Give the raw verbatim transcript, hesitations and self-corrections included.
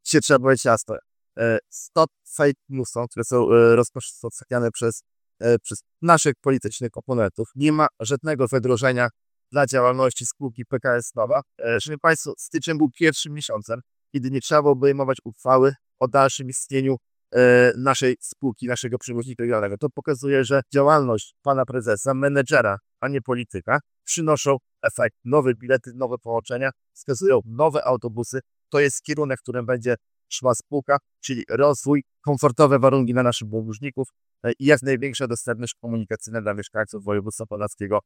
Dzisiaj trzeba powiedzieć jasno. E, Stop fake newsom, które są e, rozpowszechniane przez, e, przez naszych politycznych oponentów. Nie ma żadnego zagrożenia dla działalności spółki P K S Nowa. E, Szanowni Państwo, styczeń był pierwszym miesiącem, kiedy nie trzeba było obejmować uchwały o dalszym istnieniu e, naszej spółki, naszego przewoźnika regionalnego. To pokazuje, że działalność pana prezesa, menedżera, a nie polityka, przynoszą efekt. Nowe bilety, nowe połączenia, wskazują nowe autobusy. To jest kierunek, w którym będzie szła spółka, czyli rozwój, komfortowe warunki dla naszych podróżników i jak największa dostępność komunikacyjna dla mieszkańców województwa podlaskiego.